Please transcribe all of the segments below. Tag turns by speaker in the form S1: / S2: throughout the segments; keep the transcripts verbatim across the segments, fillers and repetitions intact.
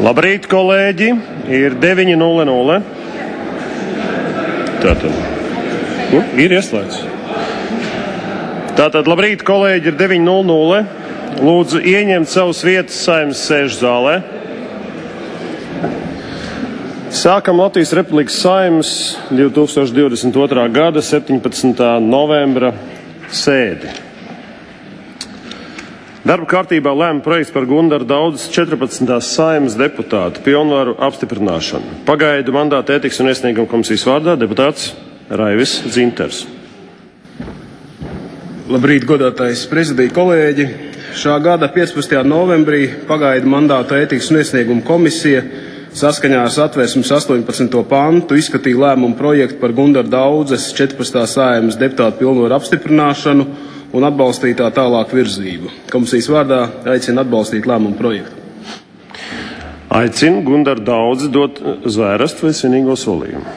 S1: Labrīt, kolēģi! Ir deviņi nulle nulle. Tātad. Nu, ir ieslēgts. Tātad, labrīt, kolēģi, ir deviņi nulle nulle. Lūdzu, ieņemt savas vietas Saeimas sēžu zālē. Sākam Latvijas Republikas Saeimas divi tūkstoši divdesmit otrā gada septiņpadsmitā novembra sēdi. Darba kārtībā lēma projekts par Gundaru Daudzes četrpadsmitās Saeimas deputātu pilnvaru apstiprināšanu. Pagaidu mandāta ētikas un iesnieguma komisijas vārdā deputāts Raivis Dzinters.
S2: Labrīt, godātais prezidija kolēģi! Šā gada piecpadsmitajā novembrī pagaidu mandāta ētikas un iesnieguma komisija saskaņā ar Satversmes astoņpadsmito pantu izskatīja lēmumu projektu par Gundaru Daudzes četrpadsmitās Saeimas deputātu pilnvaru apstiprināšanu un atbalstītā tālāk virzību. Komisijas vārdā aicina atbalstīt lēmumu projektu.
S1: Aicinu Gundaru Daudzi dot zvērestu vai svinīgo solījumu.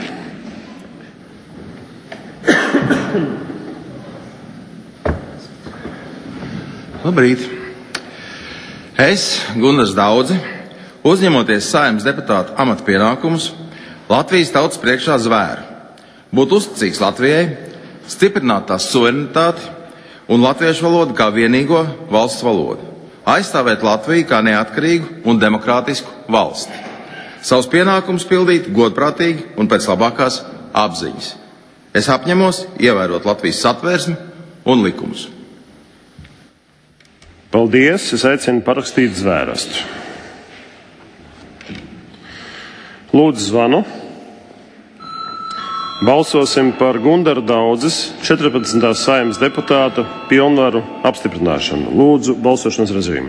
S3: Labrīt! Es, Gundars Daudzi, uzņemoties Saeimas deputātu amata pienākumus, Latvijas tautas priekšā zvēru, būt uzticīgs Latvijai, stiprināt tās suverenitāti un latviešu valodu kā vienīgo valsts valodu, aizstāvēt Latviju kā neatkarīgu un demokrātisku valsti, savus pienākumus pildīt godprātīgi un pēc labākās apziņas. Es apņemos ievērot Latvijas satversmi un likumus.
S1: Paldies! Es aicinu parakstīt zvērestu. Lūdzu zvanu. Balsosim par Gundaru Daudzes četrpadsmitās Saeimas deputāta pilnvaru apstiprināšanu. Lūdzu, balsošanas režīmu.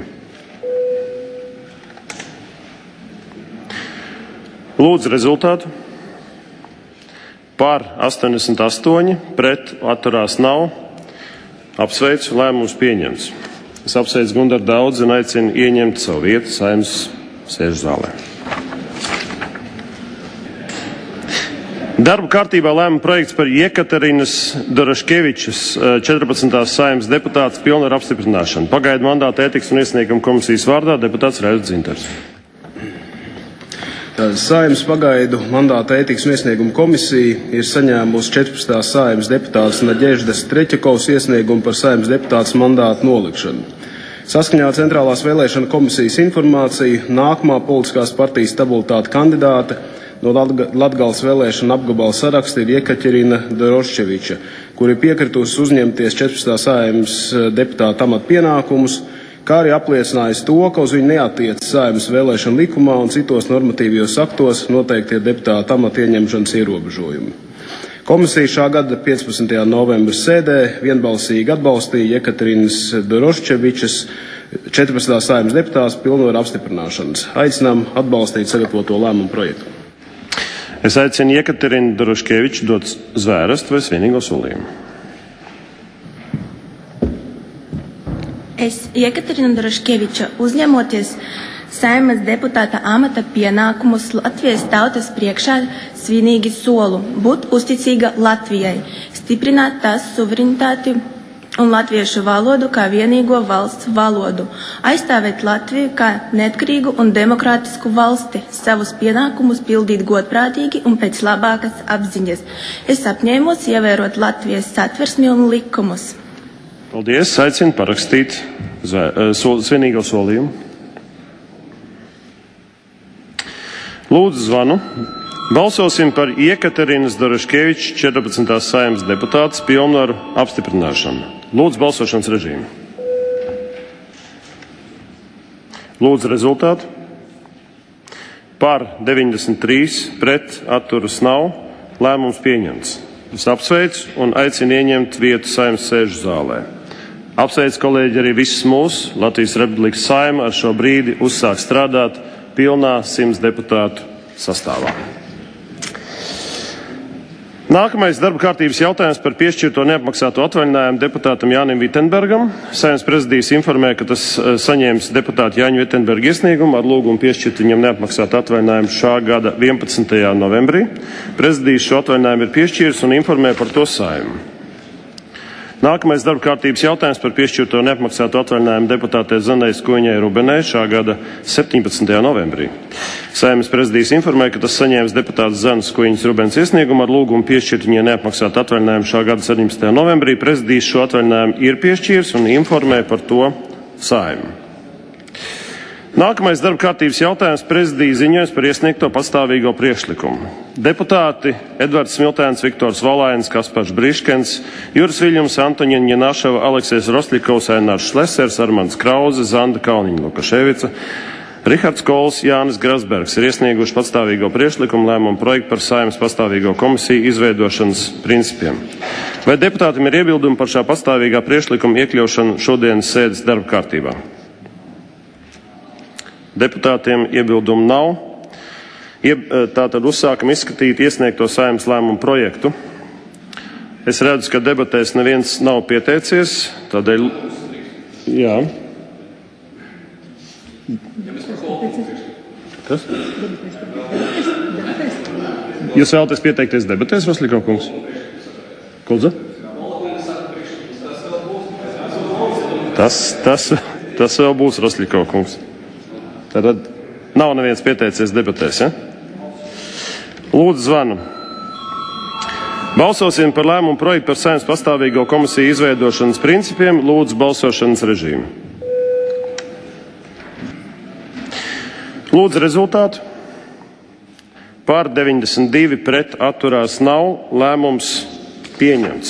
S1: Lūdzu rezultātu. Par astoņdesmit astoņi, pret atturās nav. Apsveicu, lēmums pieņemts. Es apsveicu Gundaru Daudzi un aicinu ieņemt savu vietu Saeimas sēžu zālē. Darba kārtībā lēma projekts par Jekaterinas Doroškevičas četrpadsmitās Saeimas deputātas pilnvaru apstiprināšanu. Pagaidu mandāta ētikas un iesnieguma komisijas vārdā deputāts Raivis Dzinters.
S2: Saeimas pagaidu mandāta ētikas un iesnieguma komisija ir saņēmusi četrpadsmitās Saeimas deputātas Naģeždas Treķakovas iesniegumu par Saeimas deputātas mandātu nolikšanu. Saskaņā ar Centrālās vēlēšana komisijas informāciju nākamā politiskās partijas stabilitāte kandidāte no Latgales vēlēšana apgabala saraksta ir Jekaterina Doroškeviča, kur ir piekritusi uzņemties četrpadsmitās Saeimas deputāta amata pienākumus, kā arī apliecinājusi to, ka uz viņu neatiecas Saeimas vēlēšana likumā un citos normatīvajos aktos noteiktie deputāta amata ieņemšanas ierobežojumi. Komisija šā gada piecpadsmitajā novembra sēdē vienbalsīgi atbalstīja Jekaterinas Doroškevičas četrpadsmitās Saeimas deputātas pilnvaru apstiprināšanas. Aicinām atbalstīt sagatavoto lēmumu projektu.
S1: Es aicinu Jekaterinu Doroškeviču dot zvērestu vai svinīgo solījumu.
S4: Es, Jekaterina Doroškeviča, uzņemoties Saeimas deputāta amata pienākumus Latvijas tautas priekšā svinīgi solu, būt uzticīga Latvijai, stiprināt tās suverenitāti un latviešu valodu kā vienīgo valsts valodu, aizstāvēt Latviju kā neatkarīgu un demokrātisku valsti, savus pienākumus pildīt godprātīgi un pēc labākas apziņas. Es apņēmos ievērot Latvijas satversmi un likumus.
S1: Paldies! Aicinu parakstīt zvē, sol, svinīgo solījumu. Lūdzu zvanu. Balsosim par Jekaterinas Doroškevičas četrpadsmitās Saeimas deputātas pilnvaru apstiprināšanu. Lūdzu balsošanas režīmu. Lūdzu rezultātu. Par deviņdesmit trīs, pret atturas nav. Lēmums pieņemts. Es apsveicu un aicinu ieņemt vietu Saeimas sēžu zālē. Apsveicu kolēģi arī visus mūsu Latvijas Republikas Saeima ar šo brīdi uzsāk strādāt pilnā simts deputātu sastāvā. Nākamais darba kārtības jautājums par piešķirto neapmaksāto atvaļinājumu deputātam Jānim Vitenbergam. Saeimas prezidijs informē, ka tas saņēmis deputātu Jāņu Vitenberga iesniegumu ar lūgumu piešķirt viņam neapmaksātu atvaļinājumu šā gada vienpadsmitajā novembrī. Prezidijs šo atvaļinājumu ir piešķīris un informē par to Saeimu. Nākamais darba kārtības jautājums par piešķirto neapmaksātu atvaļinājumu deputātei Zanai Skuiņai Rubenei šā gada septiņpadsmitajā novembrī. Saeimas prezidijs informēja, ka tas saņēmis deputātas Zanas Skuiņas Rubenes iesniegumu ar lūgumu piešķirt viņai neapmaksātu atvaļinājumu šā gada septiņpadsmitajā novembrī. Prezidijs šo atvaļinājumu ir piešķīris un informē par to Saeimu. Nākamais darba kārtības jautājums prezidija ziņojums par iesniegto pastāvīgo priekšlikumu. Deputāti Edvards Smiltēns, Viktors Valājens, Kaspars Briškens, Juris Viļņums, Antoņina Ņenaševa, Aleksejs Rosļikovs, Ainārs Šlesers, Armands Krauze, Zanda Kalniņa Lukaševica, Rihards Kols, Jānis Grasbergs ir iesnieguši pastāvīgo priekšlikumu lēmumu projektu par Saeimas pastāvīgo komisiju izveidošanas principiem. Vai deputātim ir iebildumi par šā pastāvīgā priekšlikuma iekļaušanu šodienas sēdes darba kārtībā? Deputātiem iebildumu nav. Tātad uzsākam izskatīt iesniegto Saeimas lēmumu projektu. Es redzu, ka debatēs neviens nav pieteicies, tādēļ, jā. Kas? Jūs vēlaties pieteikties debatēs, Rosļikov kungs? Kuldze? Tas, tas, tas vēl būs, Rosļikov kungs. Tad nav neviens pieteicies debatēs, ja? Lūdzu zvanu. Balsosim par lēmumu projektu par Saeimas pastāvīgo komisiju izveidošanas principiem. Lūdzu balsošanas režīmu. Lūdzu rezultātu. Pār deviņdesmit divi pret atturās nav. Lēmums pieņemts.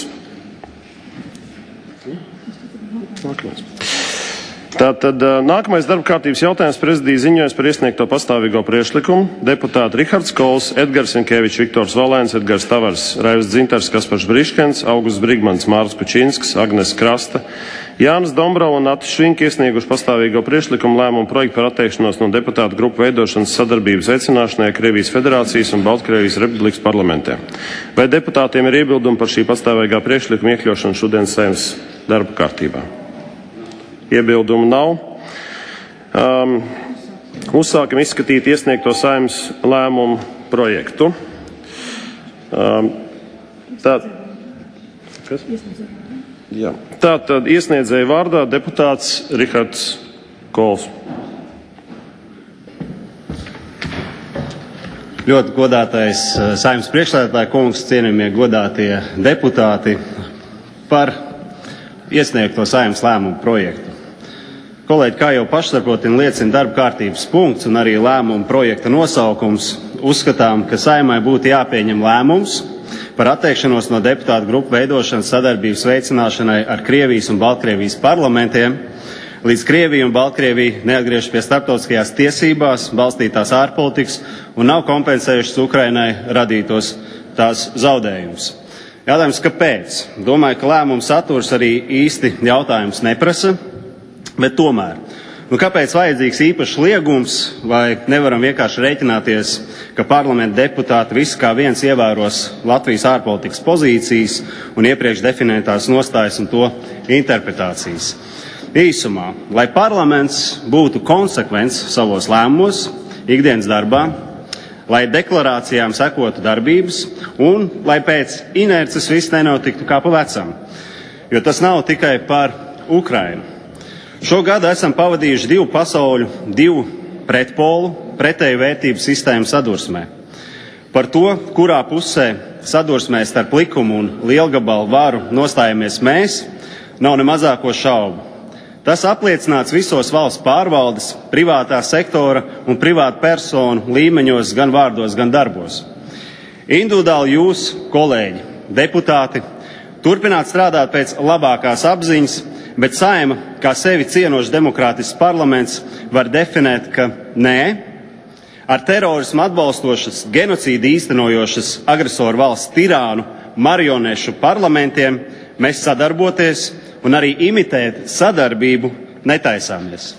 S1: Nākamais. Tātad nākamais darba kārtības jautājums prezidija ziņojums par iesniegto pastāvīgo priekšlikumu. Deputāti Rihards Kols, Edgars Jankevičs, Viktors Valēns, Edgars Tavars, Raivis Dzintars, Kaspars Briškens, Augusts Brigmans, Māris Kučinsks, Agnes Krasta, Jānis Dombrova un Atis Švinki iesnieguši pastāvīgo priekšlikumu lēmumu projektu par atteikšanos no deputātu grupu veidošanas sadarbības veicināšanai Krievijas Federācijas un Baltkrievijas Republikas parlamentiem. Vai deputātiem ir iebildumi par šī pastāvīgā priekšlikuma iekļaušanu šodienas Saeimas darba kārtībā? Iebildumu nav. Um, uzsākam izskatīt iesniegto Saeimas lēmumu projektu. Um, tā, kas? Jā. Tātad iesniedzēja vārdā deputāts Rihards Kols.
S5: Ļoti godātais Saeimas priekšsēdētāja kungs, cienījamie godātie deputāti, par iesniegto Saeimas lēmumu projektu. Kolēģi, kā jau pašsaprotina liecina darba kārtības punkts un arī lēmuma projekta nosaukums, uzskatām, ka Saeimai būtu jāpieņem lēmums par atteikšanos no deputātu grupu veidošanas sadarbības veicināšanai ar Krievijas un Baltkrievijas parlamentiem, līdz Krievija un Baltkrievija neatgriežas pie starptautiskajās tiesībās balstītās ārpolitikas un nav kompensējušas Ukrainai radītos tās zaudējumus. Jautājums, kāpēc? Domāju, ka lēmuma saturs arī īsti jautājums neprasa. Bet tomēr, nu kāpēc vajadzīgs īpašs liegums, vai nevaram vienkārši rēķināties, ka parlamenta deputāti visi kā viens ievēros Latvijas ārpolitikas pozīcijas un iepriekš definētās nostājas un to interpretācijas? Īsumā, lai parlaments būtu konsekvents savos lēmumos, ikdienas darbā, lai deklarācijām sekotu darbības un lai pēc inerces viss nenotiktu kā pa vecam, jo tas nav tikai par Ukrainu. Šo gadu esam pavadījuši divu pasauļu, divu pretpolu, pretēju vērtību sistēmu sadursmē. Par to, kurā pusē sadursmē starp likumu un lielgabalu varu nostājamies mēs, nav ne mazāko šaubu. Tas apliecināts visos valsts pārvaldes, privātā sektora un privāta personu līmeņos, gan vārdos, gan darbos. Individuāli jūs, kolēģi, deputāti, turpināt strādāt pēc labākās apziņas, bet Saeima, kā sevi cienošs demokrātisks parlaments, var definēt, ka nē, ar terorismu atbalstošas, genocīdu īstenojošas agresoru valsts tirānu marionešu parlamentiem mēs sadarboties un arī imitēt sadarbību netaisāmies.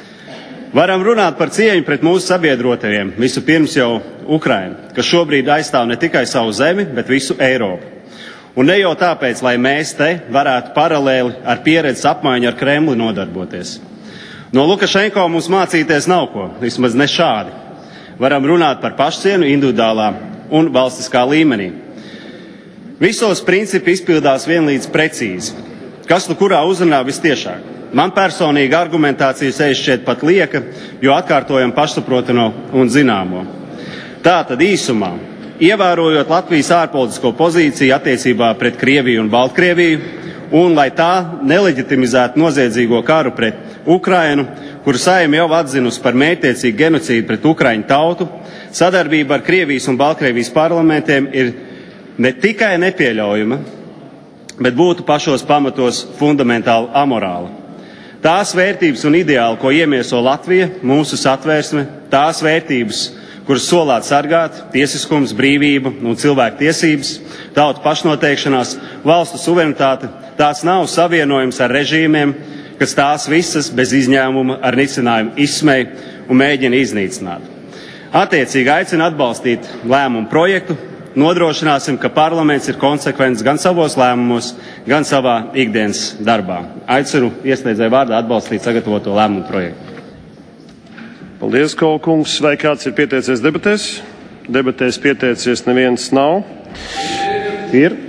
S5: Varam runāt par cieņu pret mūsu sabiedrotajiem, visu pirms jau Ukrainu, kas šobrīd aizstāv ne tikai savu zemi, bet visu Eiropu. Un ne jau tāpēc, lai mēs te varētu paralēli ar pieredzes apmaiņu ar Kremli nodarboties. No Lukašenko mums mācīties nav ko, vismaz ne šādi. Varam runāt par pašcienu individuālā un valstiskā līmenī. Visos principi izpildās vienlīdz precīzi. Kas nu kurā uzrunā vistiešāk? Man personīgi argumentācija sēž šeit pat lieka, jo atkārtojam pašsaprotamo un zināmo. Tātad īsumā, ievērojot Latvijas ārpolitisko pozīciju attiecībā pret Krieviju un Baltkrieviju, un lai tā neleģitimizētu noziedzīgo karu pret Ukrainu, kuru Saeima jau atzinusi par mērķtiecīgu genocīdu pret Ukraiņu tautu, sadarbība ar Krievijas un Baltkrievijas parlamentiem ir ne tikai nepieļaujama, bet būtu pašos pamatos fundamentāli amorāla. Tās vērtības un ideāli, ko iemieso Latvija, mūsu satvērsme, tās vērtības, kuras solāt sargāt, tiesiskums, brīvība un cilvēku tiesības, tautu pašnoteikšanās, valstu suverenitāte, tās nav savienojums ar režīmiem, kas tās visas bez izņēmuma ar nicinājumu izsmej un mēģina iznīcināt. Attiecīgi aicina atbalstīt lēmumu projektu, nodrošināsim, ka parlaments ir konsekvents gan savos lēmumos, gan savā ikdienas darbā. Aicinu iesniedzēju vārdā atbalstīt sagatavoto lēmumu projektu.
S1: Paldies, Kola kungs. Vai kāds ir pieteicies debatēs? Debatēs pieteicies neviens nav. Ir?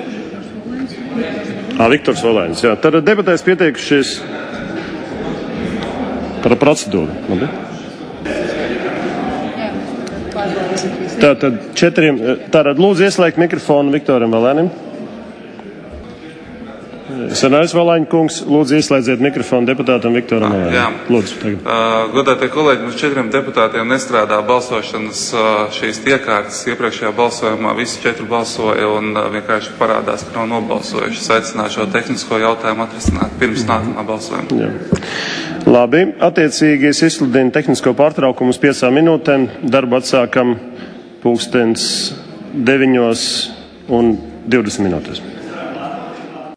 S1: Ā, Viktors Valēnis, jā. Tad debatēs pieteikušies par procedūru. Labi. Tātad četriem, tātad lūdzu ieslēgt mikrofonu Viktoram Valēnim. Senais Valēņa kungs, lūdzu ieslēdziet mikrofonu deputātam Viktoram Valēnim.
S6: Jā.
S1: Lūdzu, tagad.
S6: Uh, godātie kolēģi, mums četriem deputātiem nestrādā balsošanas uh, šīs iekārtas. Iepriekšējā balsojumā visi četri balsoja un uh, vienkārši parādās, ka nav nobalsojuši. Es aicinātu šo tehnisko jautājumu atrisināt pirms nākamā balsojuma.
S1: Jā. Labi, attiecīgi es izsludinu tehnisko pārtraukumu uz piecām minūtēm. Darbu atsākam pulkstens deviņos un divdesmit minūtes.